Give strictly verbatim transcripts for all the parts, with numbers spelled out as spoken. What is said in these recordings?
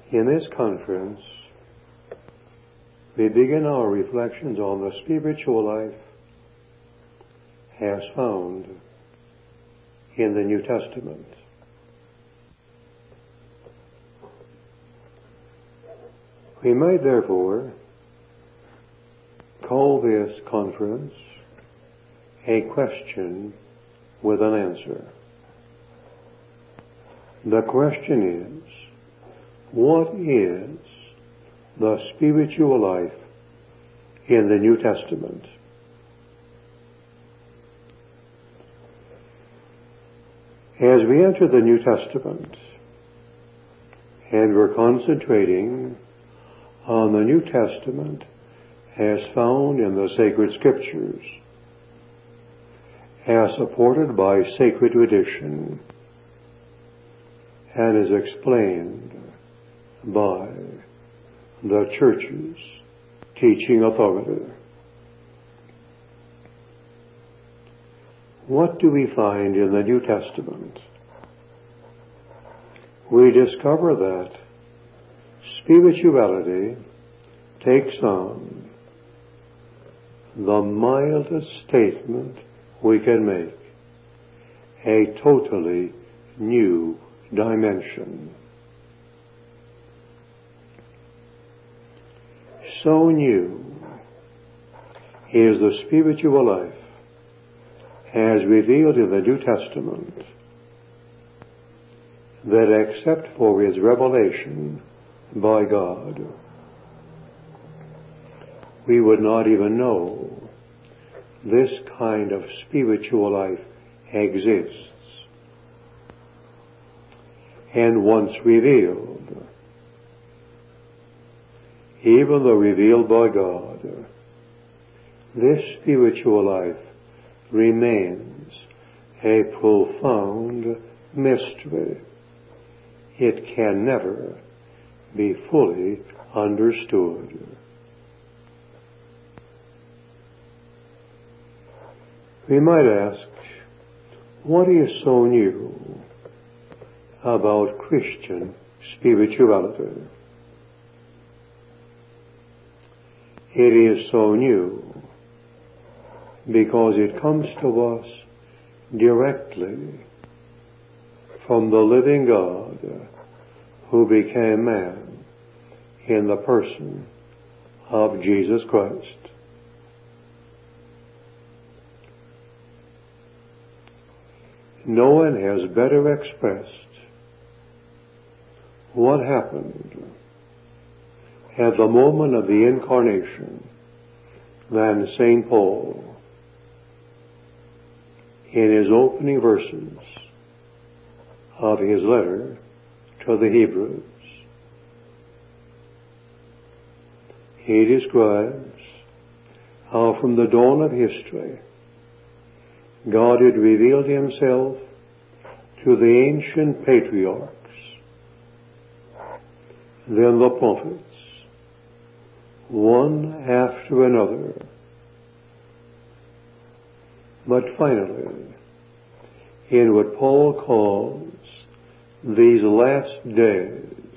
In this conference, we begin our reflections on the spiritual life as found in the New Testament. We might therefore call this conference a question with an answer. The question is, what is the spiritual life in the New Testament? As we enter the New Testament, and we're concentrating on the New Testament as found in the sacred scriptures, as supported by sacred tradition, and is explained by the Church's teaching authority. What do we find in the New Testament? We discover that spirituality takes on the mildest statement we can make, a totally new dimension. So new is the spiritual life as revealed in the New Testament that except for its revelation by God, we would not even know this kind of spiritual life exists. And once revealed, even though revealed by God, this spiritual life remains a profound mystery. It can never be fully understood. We might ask, what is so new about Christian spirituality? It is so new because it comes to us directly from the living God who became man in the person of Jesus Christ. No one has better expressed what happened at the moment of the Incarnation than Saint Paul in his opening verses of his letter to the Hebrews. He describes how from the dawn of history God had revealed himself to the ancient patriarchs, then the prophets, one after another. But finally, in what Paul calls these last days,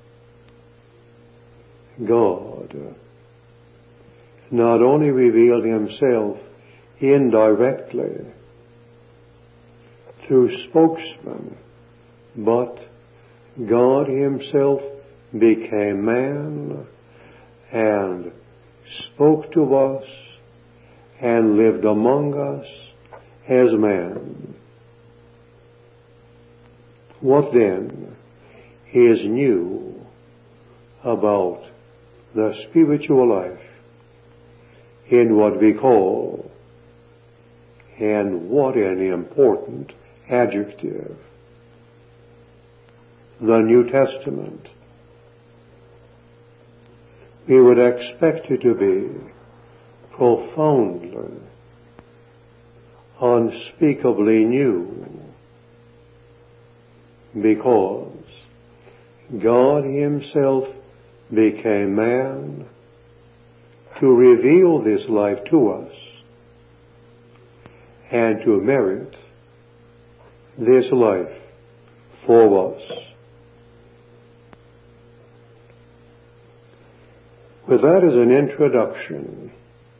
God not only revealed himself indirectly through spokesmen, but God himself became man and spoke to us and lived among us as man. What then is new about the spiritual life in what we call, and what an important adjective, the New Testament? We would expect it to be profoundly, unspeakably new, because God himself became man to reveal this life to us and to merit this life for us. With that as an introduction,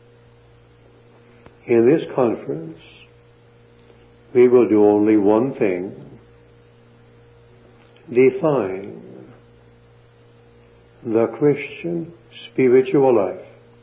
in this conference, we will do only one thing: define the Christian spiritual life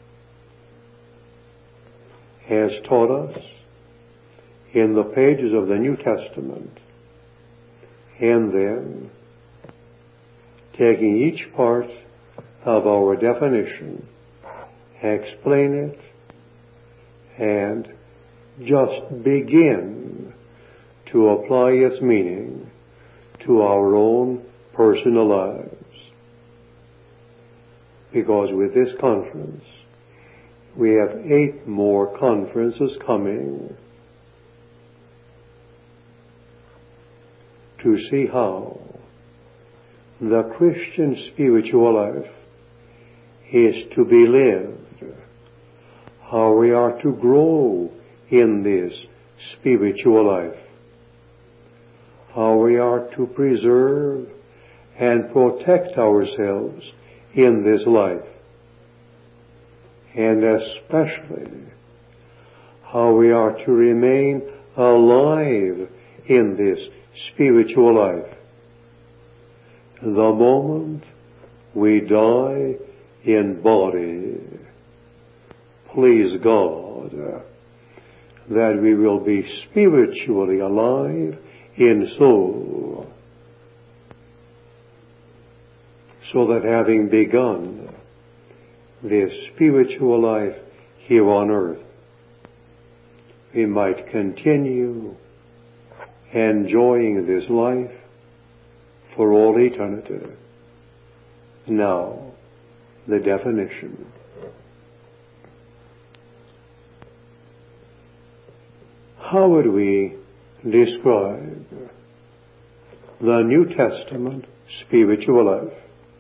as taught us in the pages of the New Testament, and then taking each part of our definition, explain it, and just begin to apply its meaning to our own personal lives. Because with this conference, we have eight more conferences coming to see how the Christian spiritual life is to be lived, how we are to grow in this spiritual life, how we are to preserve and protect ourselves in this life, and especially how we are to remain alive in this spiritual life the moment we die in body. Please God that we will be spiritually alive in soul, so that having begun this spiritual life here on earth, we might continue enjoying this life for all eternity. Now, the definition. How would we describe the New Testament spiritual life?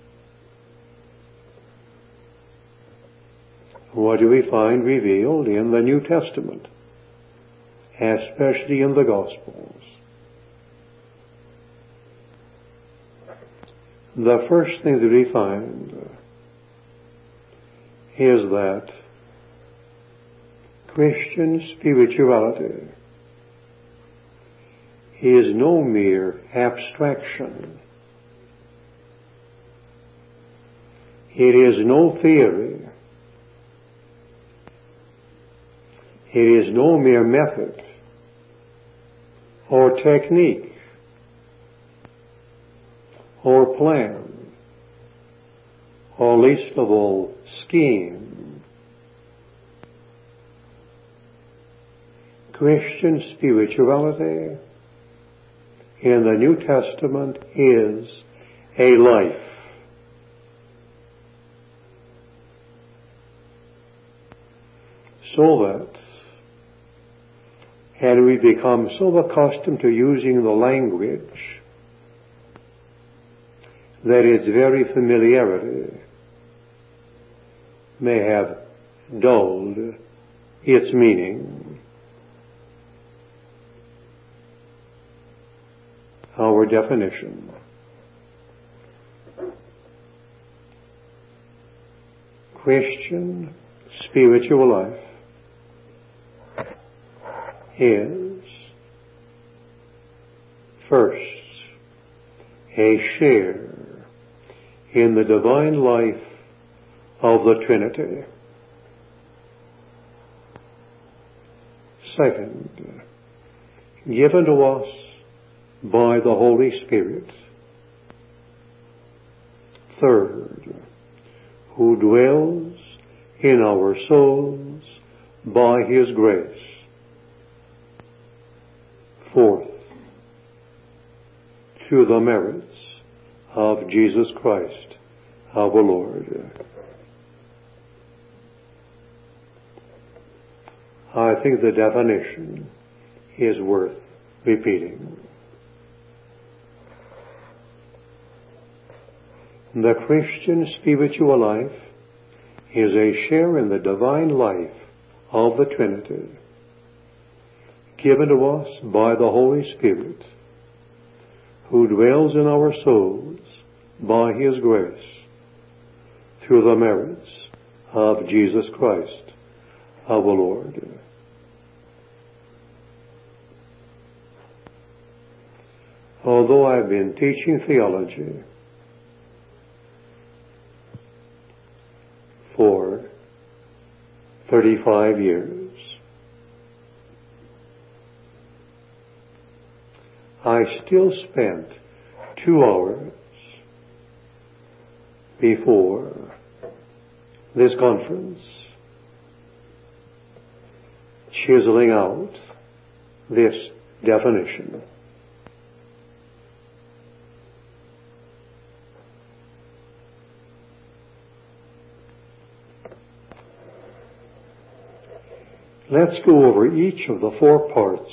What do we find revealed in the New Testament, especially in the Gospels? The first thing that we find is that Christian spirituality is no mere abstraction. It is no theory. It is no mere method or technique or plan, or least of all, scheme. Christian spirituality in the New Testament is a life. So that, and we become so accustomed to using the language that its very familiarity may have dulled its meaning. Our definition. Christian spiritual life is, first, a share in the divine life of the Trinity. Second, given to us by the Holy Spirit. Third, who dwells in our souls by His grace. Fourth, through the merits of Jesus Christ, our Lord. I think the definition is worth repeating. The Christian spiritual life is a share in the divine life of the Trinity, given to us by the Holy Spirit, who dwells in our souls by His grace, through the merits of Jesus Christ, our Lord. Although I've been teaching theology for thirty-five years, I still spent two hours before this conference chiseling out this definition. Let's go over each of the four parts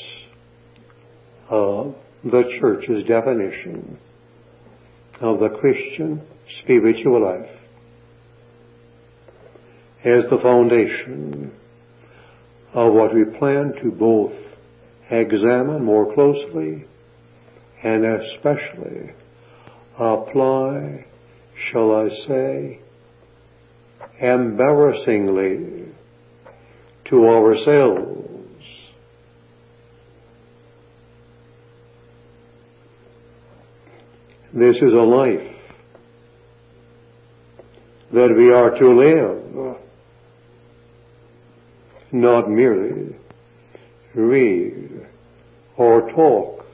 of the Church's definition of the Christian spiritual life as the foundation of what we plan to both examine more closely and especially apply, shall I say, embarrassingly to ourselves. This is a life that we are to live, not merely read or talk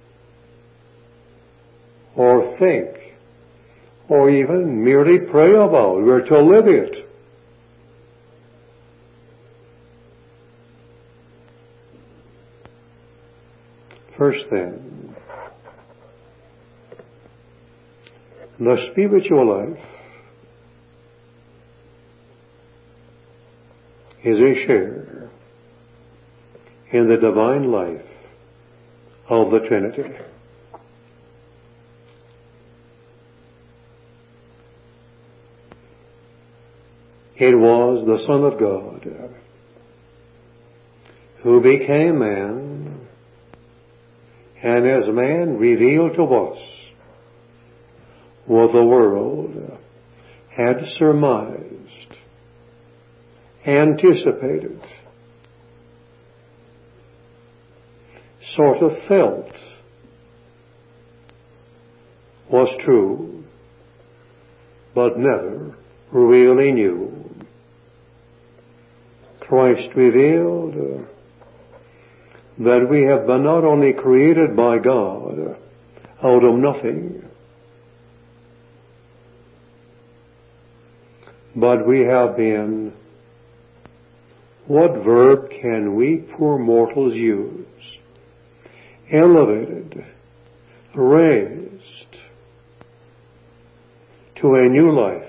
or think or even merely pray about. We're to live it. First then, the spiritual life is a share in the divine life of the Trinity. It was the Son of God who became man, and as man revealed to us what the world had surmised, anticipated, sort of felt was true, but never really knew. Christ revealed uh, that we have been not only created by God out of nothing, but we have been, what verb can we poor mortals use? Elevated, raised to a new life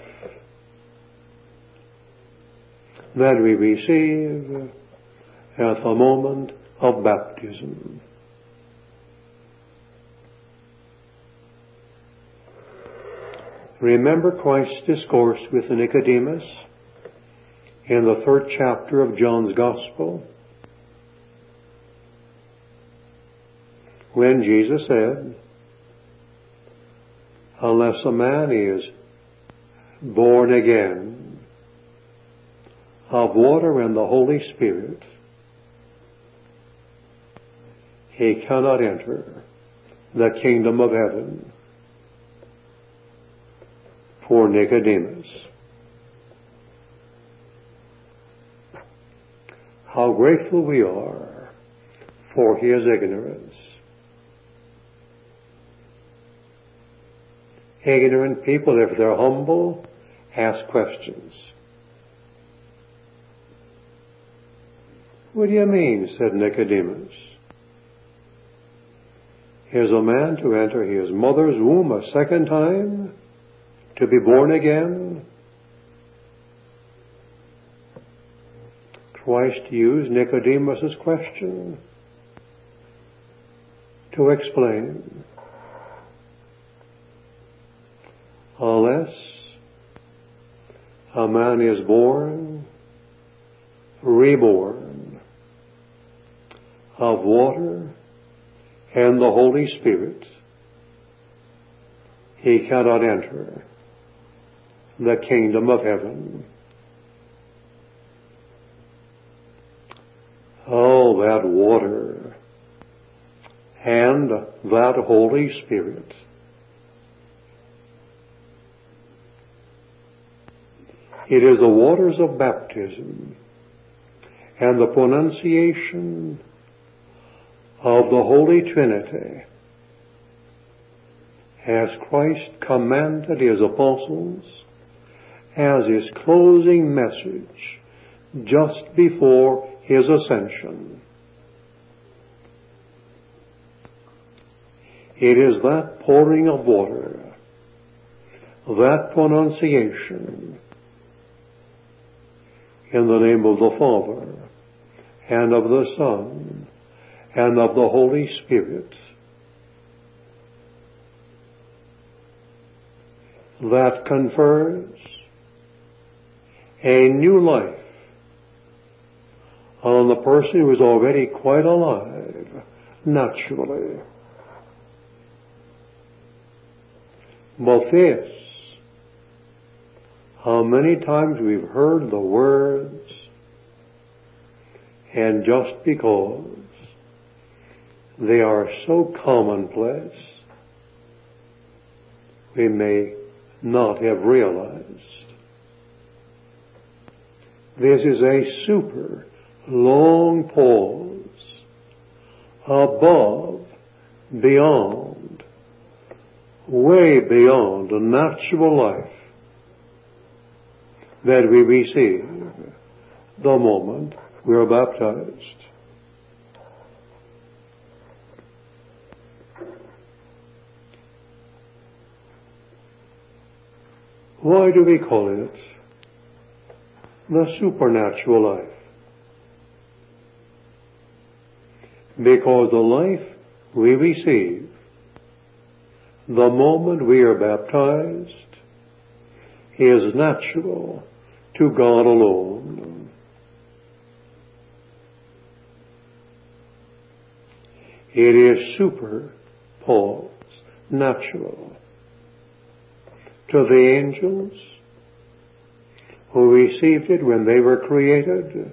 that we receive at the moment of baptism. Remember Christ's discourse with Nicodemus in the third chapter of John's Gospel, when Jesus said, unless a man is born again of water and the Holy Spirit, he cannot enter the kingdom of heaven. For Nicodemus, how grateful we are for his ignorance. Ignorant people, if they're humble, ask questions. What do you mean? Said Nicodemus. Is a man to enter his mother's womb a second time? To be born again? Christ used Nicodemus' question to explain. Unless a man is born, reborn, of water and the Holy Spirit, he cannot enter the kingdom of heaven. call that water and that Holy Spirit. It is the waters of baptism and the pronunciation of the Holy Trinity as Christ commanded his apostles as his closing message just before his ascension. It is that pouring of water, that pronunciation in the name of the Father and of the Son and of the Holy Spirit that confers a new life on the person who is already quite alive naturally. But this, how many times we've heard the words, and just because they are so commonplace, we may not have realized. This is a super long pause above, beyond, way beyond the natural life that we receive the moment we are baptized. Why do we call it the supernatural life? Because the life we receive the moment we are baptized is natural to God alone. It is super, pause, natural to the angels who received it when they were created,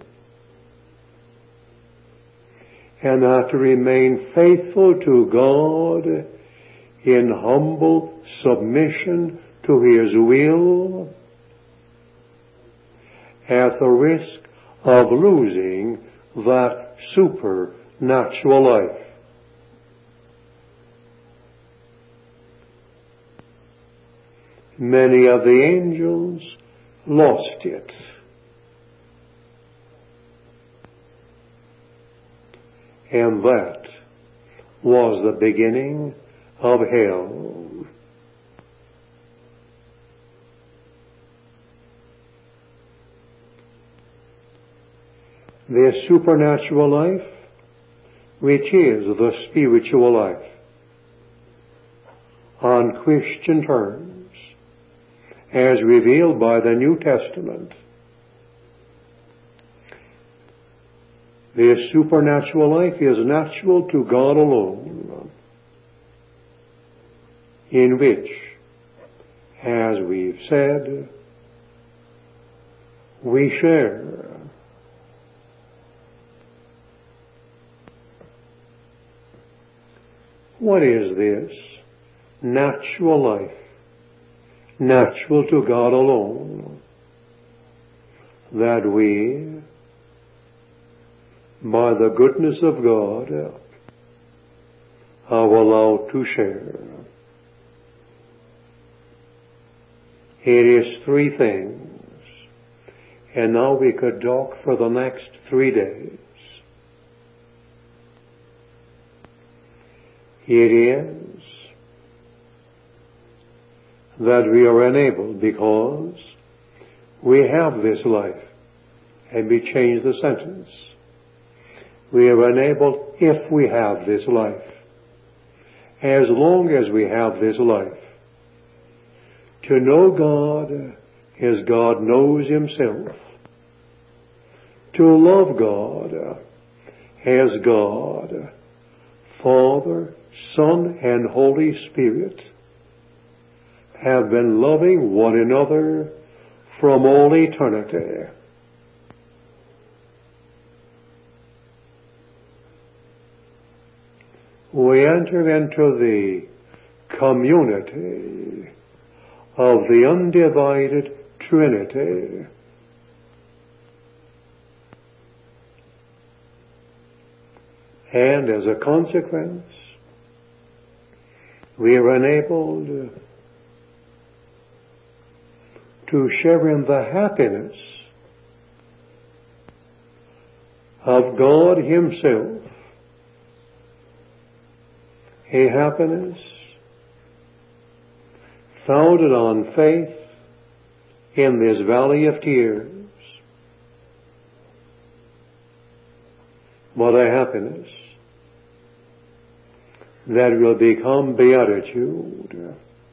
and are to remain faithful to God in humble submission to His will at the risk of losing that supernatural life. Many of the angels lost it. And that was the beginning of hell. This supernatural life, which is the spiritual life, on Christian terms, as revealed by the New Testament. This supernatural life is natural to God alone, in which, as we've said, we share. What is this natural life? Natural to God alone, that we, by the goodness of God, are allowed to share. It is three things, and now we could talk for the next three days. It is that we are enabled because we have this life, and we change the sentence. We are enabled if we have this life, as long as we have this life, to know God as God knows Himself, to love God as God, Father, Son, and Holy Spirit, have been loving one another from all eternity. we enter into the community of the undivided Trinity. And as a consequence, we are enabled to share in the happiness of God Himself, a happiness founded on faith in this valley of tears, but a happiness that will become beatitude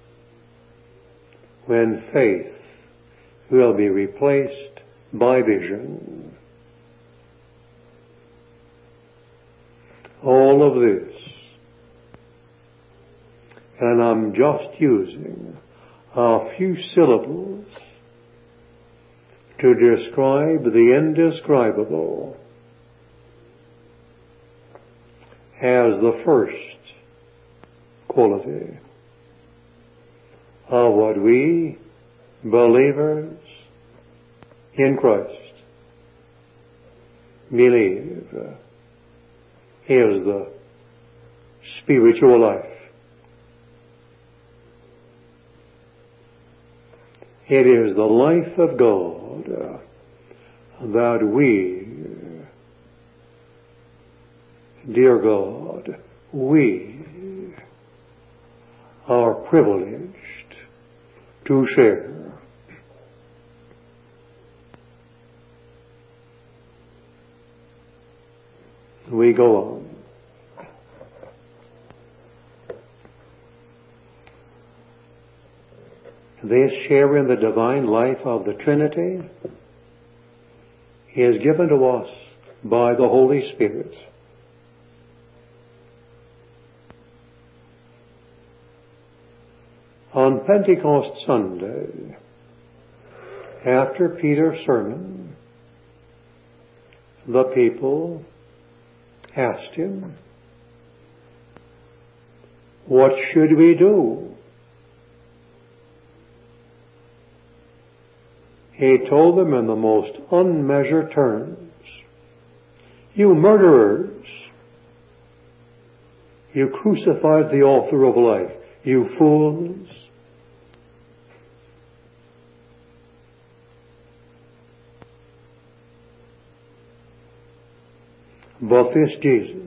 when faith will be replaced by vision. All of this, and I'm just using a few syllables to describe the indescribable, as the first quality of what we believers in Christ believe is the spiritual life. It is the life of God that we, dear God, we are privileged to share. We go on. This share in the divine life of the Trinity is given to us by the Holy Spirit. On Pentecost Sunday, after Peter's sermon, the people asked him, "What should we do?" He told them in the most unmeasured terms, "You murderers, you crucified the author of life, you fools. But this Jesus,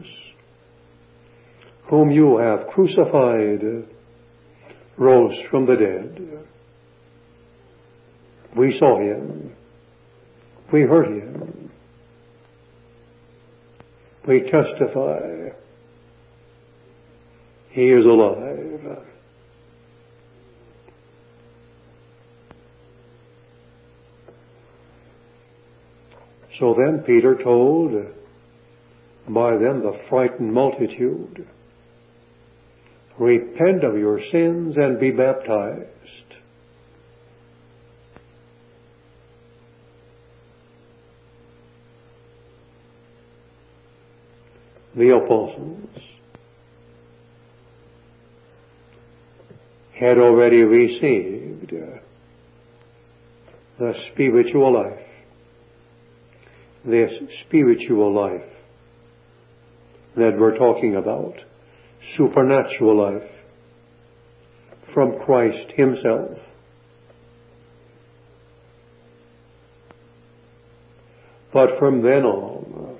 whom you have crucified, rose from the dead. We saw Him. We heard Him. We testify He is alive." So then Peter told by then the frightened multitude, "Repent of your sins and be baptized." The apostles had already received the spiritual life. This spiritual life that we're talking about, supernatural life from Christ Himself. But from then on,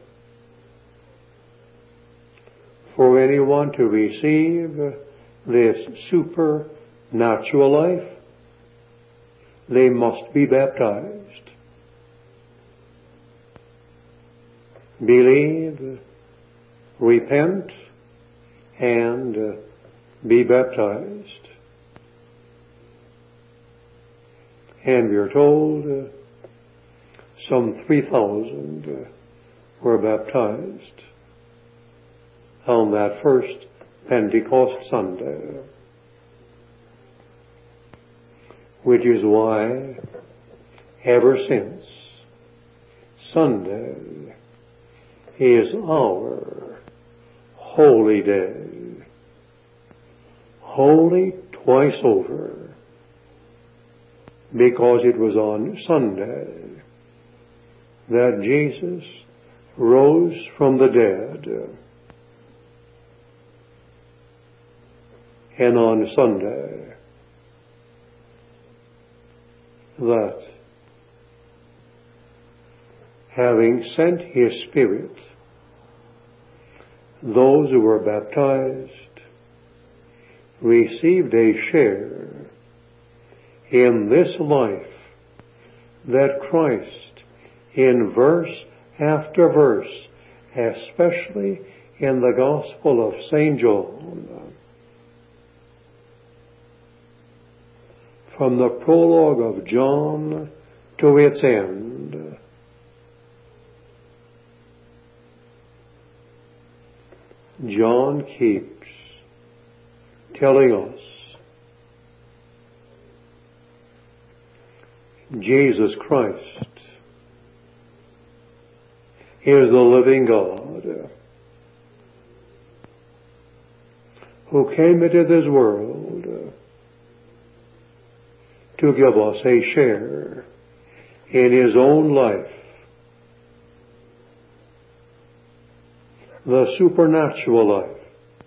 for anyone to receive this supernatural life, they must be baptized. Believe, repent, and uh, be baptized. And we are told uh, some three thousand uh, were baptized on that first Pentecost Sunday, which is why ever since Sunday is our holy day. holy twice over, because it was on Sunday that Jesus rose from the dead. And on Sunday, that having sent His Spirit, those who were baptized received a share in this life that Christ, in verse after verse, especially in the Gospel of Saint John, from the prologue of John to its end, John keeps telling us Jesus Christ is the living God who came into this world to give us a share in His own life, the supernatural life,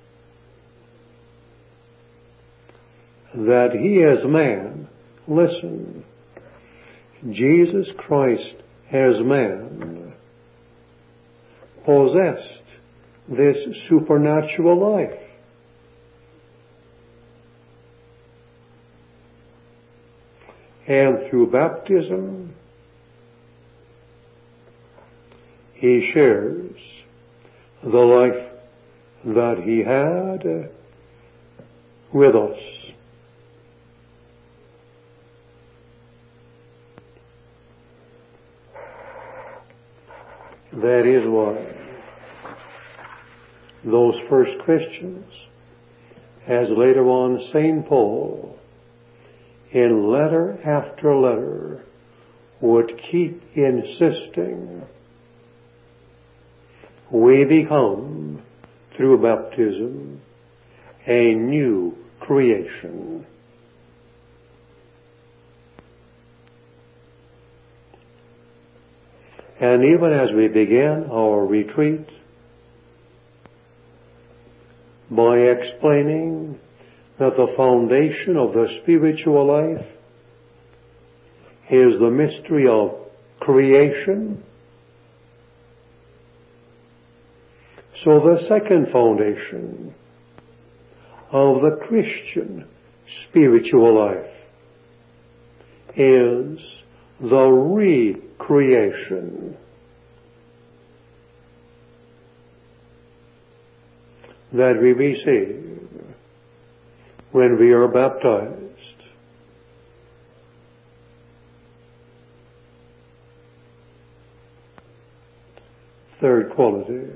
that He as man, listen, Jesus Christ as man possessed this supernatural life. And through baptism, He shares the life that He had with us. That is why those first Christians, as later on Saint Paul, in letter after letter, would keep insisting, we become, through baptism, a new creation. And even as we begin our retreat, by explaining that the foundation of the spiritual life is the mystery of creation, so the second foundation of the Christian spiritual life is the recreation that we receive when we are baptized. Third quality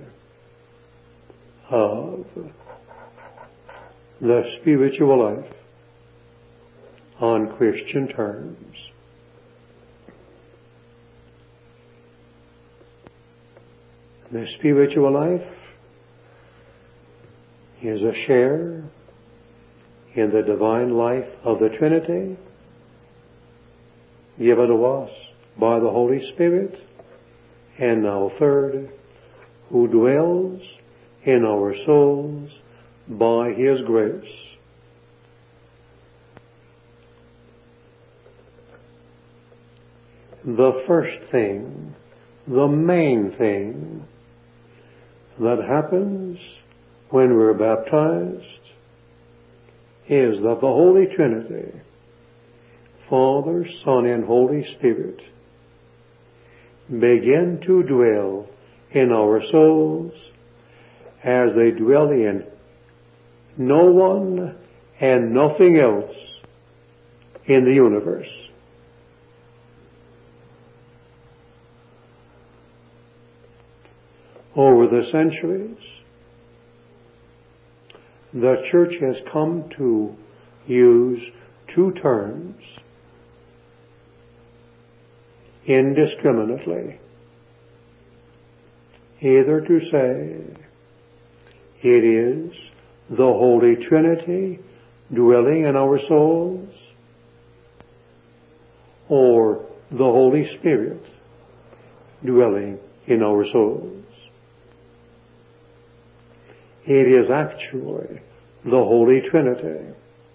of the spiritual life on Christian terms. The spiritual life is a share in the divine life of the Trinity given to us by the Holy Spirit, and now third, who dwells in our souls by His grace. The first thing, the main thing that happens when we're baptized is that the Holy Trinity, Father, Son, and Holy Spirit, begin to dwell in our souls as they dwell in no one and nothing else in the universe. Over the centuries, the Church has come to use two terms indiscriminately. Either to say it is the Holy Trinity dwelling in our souls, or the Holy Spirit dwelling in our souls? It is actually the Holy Trinity.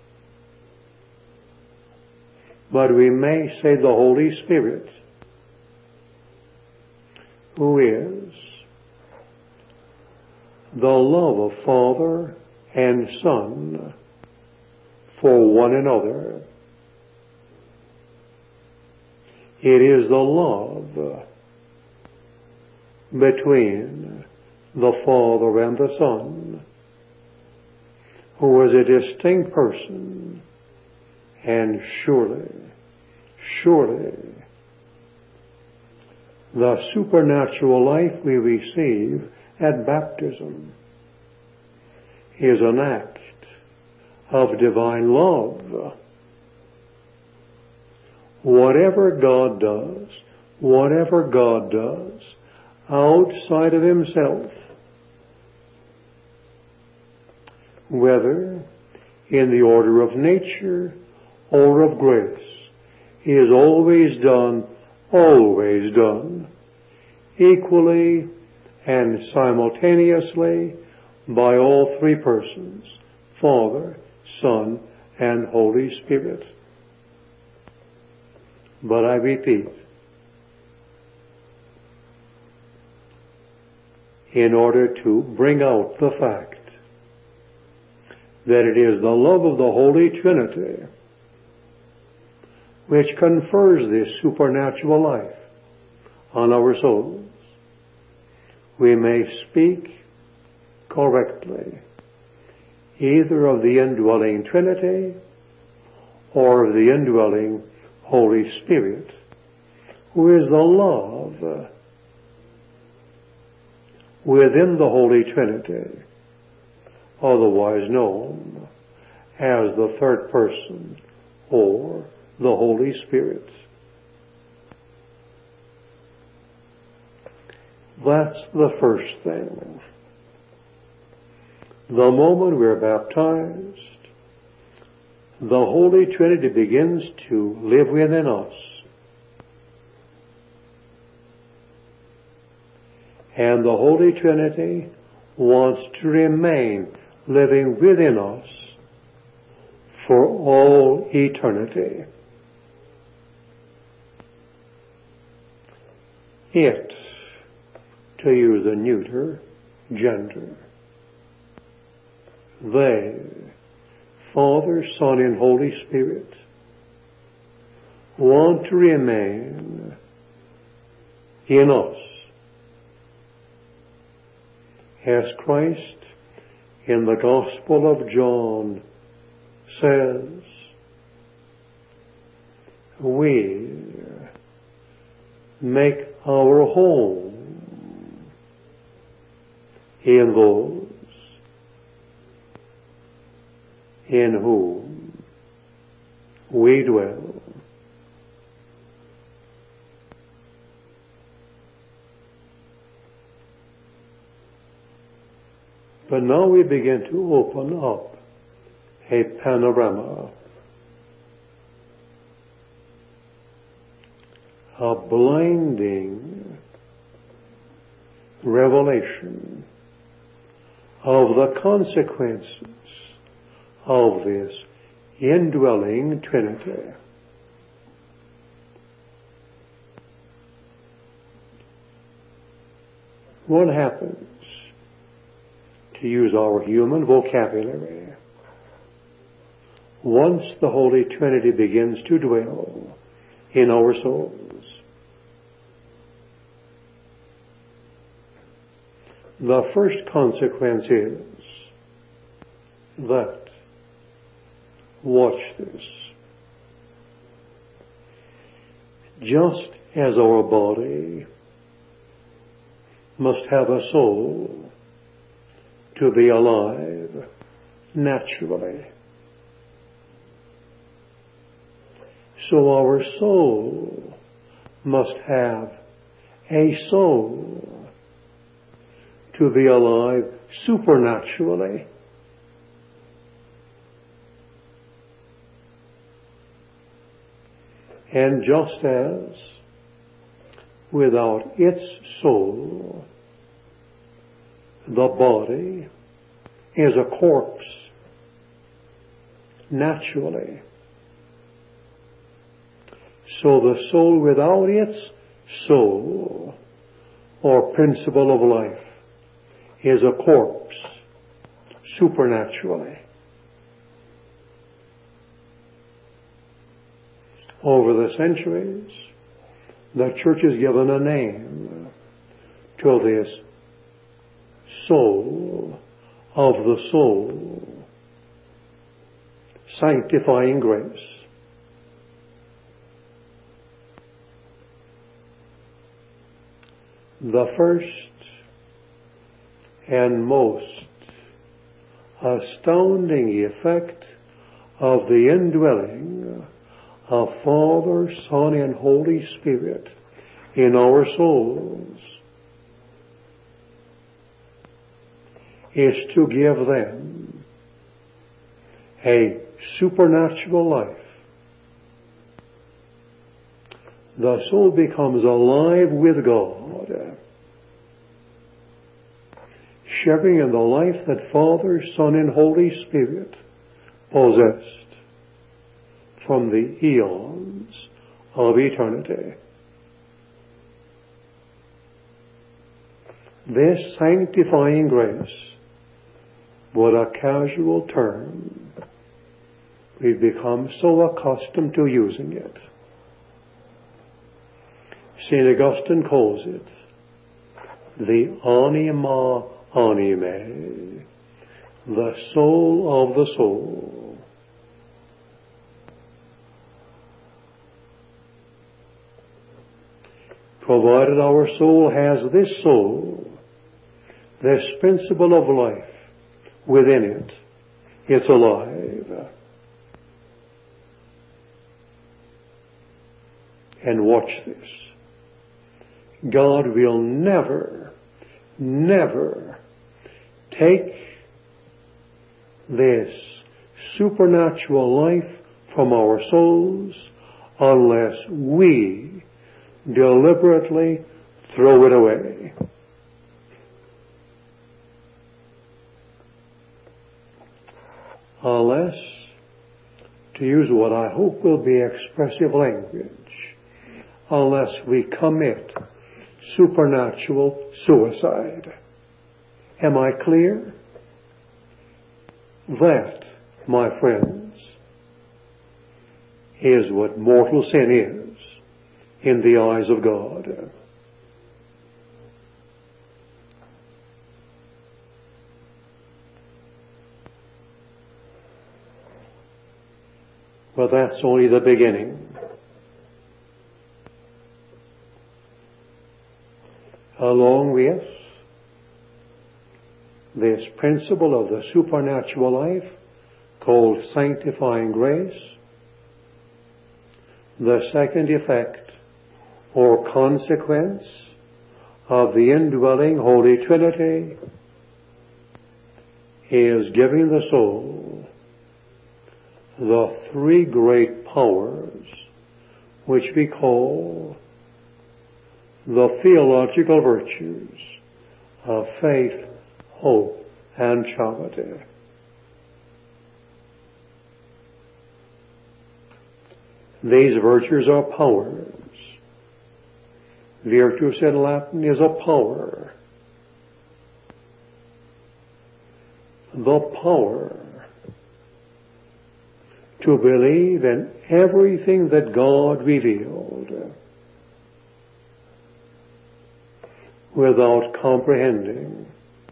But we may say the Holy Spirit, who is the love of Father and Son for one another. It is the love between the Father and the Son, who is a distinct person, and surely, surely, the supernatural life we receive at baptism is an act of divine love. Whatever God does, whatever God does outside of Himself, whether in the order of nature or of grace, is always done, always done, equally and simultaneously by all three persons, Father, Son, and Holy Spirit. But I repeat, in order to bring out the fact that it is the love of the Holy Trinity which confers this supernatural life on our souls, we may speak correctly either of the indwelling Trinity or of the indwelling Holy Spirit, who is the love within the Holy Trinity, otherwise known as the third person or the Holy Spirit. That's the first thing. The moment we're baptized, the Holy Trinity begins to live within us. And the Holy Trinity wants to remain living within us for all eternity. It, to use a neuter gender, they, Father, Son, and Holy Spirit, want to remain in us, as Christ in the Gospel of John says, we make our home in those in whom we dwell. But now we begin to open up a panorama, a blinding revelation of the consequences of this indwelling Trinity. What happens, to use our human vocabulary, once the Holy Trinity begins to dwell in our souls? The first consequence is that, watch this, just as our body must have a soul to be alive naturally, so our soul must have a soul to be alive supernaturally. And just as without its soul, the body is a corpse naturally, so the soul without its soul or principle of life is a corpse supernaturally. Over the centuries, the Church has given a name to this soul of the soul, sanctifying grace. The first and most astounding effect of the indwelling of Father, Son, and Holy Spirit in our souls is to give them a supernatural life. The soul becomes alive with God, sharing in the life that Father, Son, and Holy Spirit possessed from the eons of eternity. This sanctifying grace, what a casual term, we've become so accustomed to using it. Saint Augustine calls it the anima animae, the soul of the soul. Provided our soul has this soul, this principle of life within it, it's alive. And watch this. God will never, never take this supernatural life from our souls unless we deliberately throw it away. Unless, to use what I hope will be expressive language, unless we commit supernatural suicide. Am I clear? That, my friends, is what mortal sin is in the eyes of God. But that's only the beginning. Along with this principle of the supernatural life called sanctifying grace, the second effect or consequence of the indwelling Holy Trinity is giving the soul the three great powers which we call the theological virtues of faith, hope, and charity. These virtues are powers. Virtus in Latin is a power. The power to believe in everything that God revealed without comprehending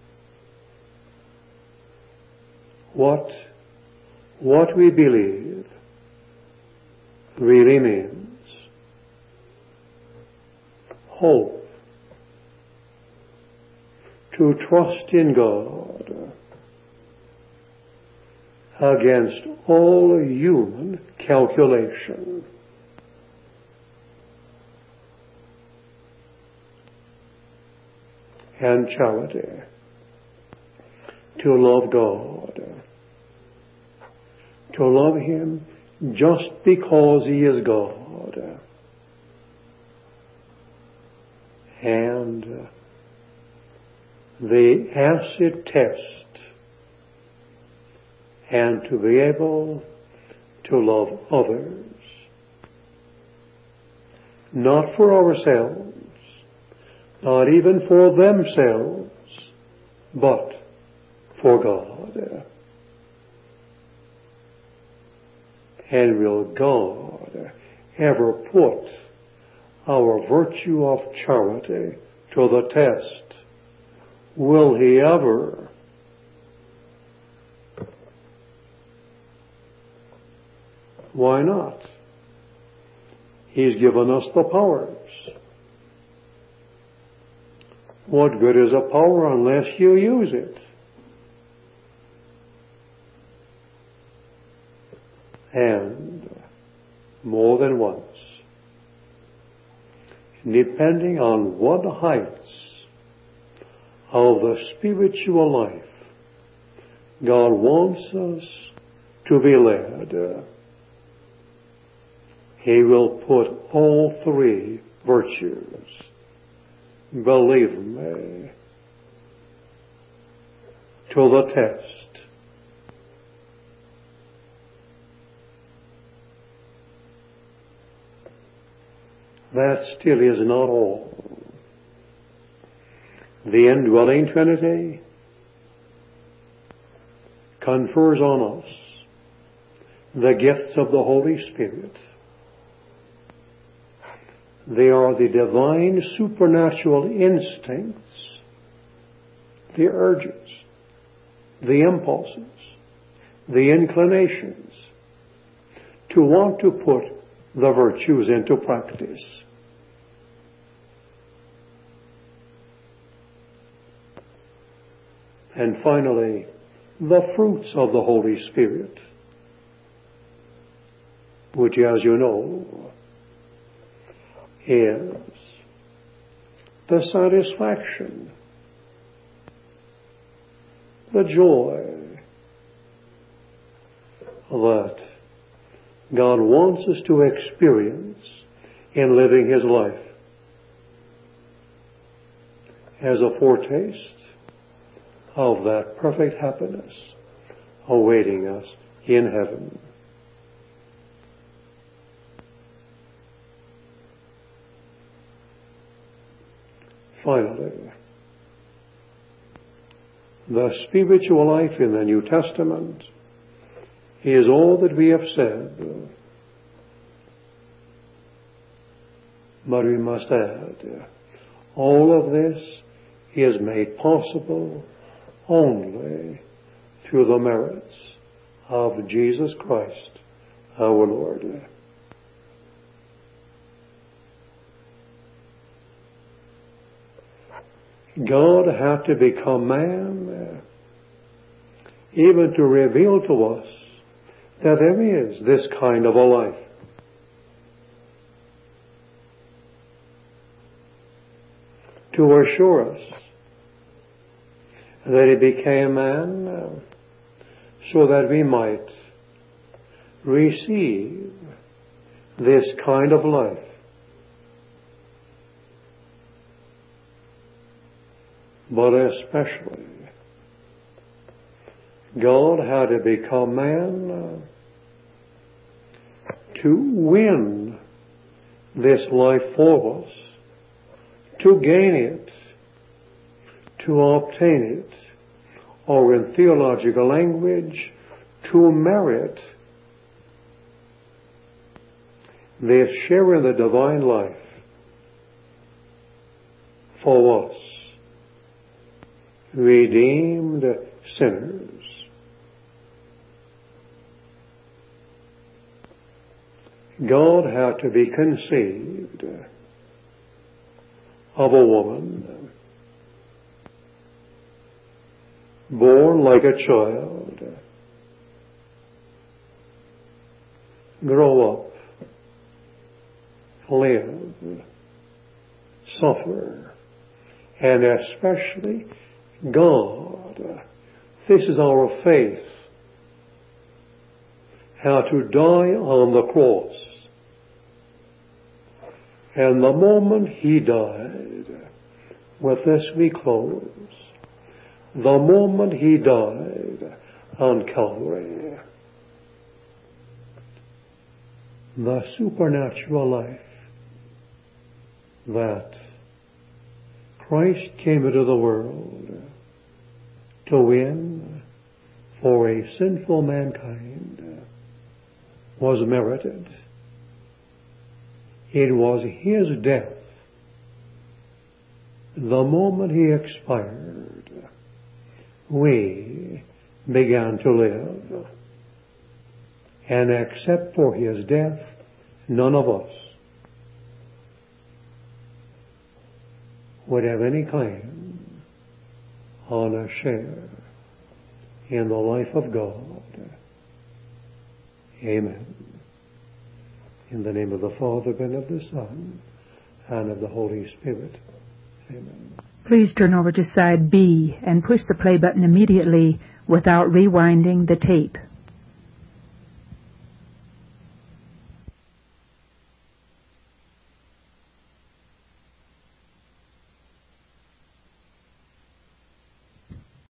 what what we believe really means. Hope, to trust in God against all human calculation. And charity, to love God, to love Him just because He is God, God. And the acid test, and to be able to love others, not for ourselves, not even for themselves, but for God. And will God ever put our virtue of charity to the test? Will He ever? Why not? He's given us the powers. What good is a power unless you use it? And more than once, depending on what heights of the spiritual life God wants us to be led, He will put all three virtues, believe me, to the test. That still is not all. The indwelling Trinity confers on us the gifts of the Holy Spirit. They are the divine supernatural instincts, the urges, the impulses, the inclinations to want to put the virtues into practice. And finally, the fruits of the Holy Spirit, which, as you know, is the satisfaction, the joy that God wants us to experience in living His life as a foretaste of that perfect happiness awaiting us in heaven. Finally, the spiritual life in the New Testament is all that we have said, but we must add, all of this is made possible only through the merits of Jesus Christ, our Lord. God had to become man even to reveal to us that there is this kind of a life. To assure us that He became man so that we might receive this kind of life. But especially, God had to become man to win this life for us, to gain it, to obtain it, or in theological language, to merit this share in the divine life for us, redeemed sinners. God had to be conceived of a woman, born like a child, grow up, live, suffer, and especially God, this is our faith, had to die on the cross And the moment he died, with this we close, the moment he died on Calvary, the supernatural life that Christ came into the world to win for a sinful mankind was merited. It was his death. The moment he expired, we began to live. And except for his death, none of us would have any claim on a share in the life of God. Amen. In the name of the Father, and of the Son, and of the Holy Spirit. Amen. Please turn over to side B and push the play button immediately without rewinding the tape.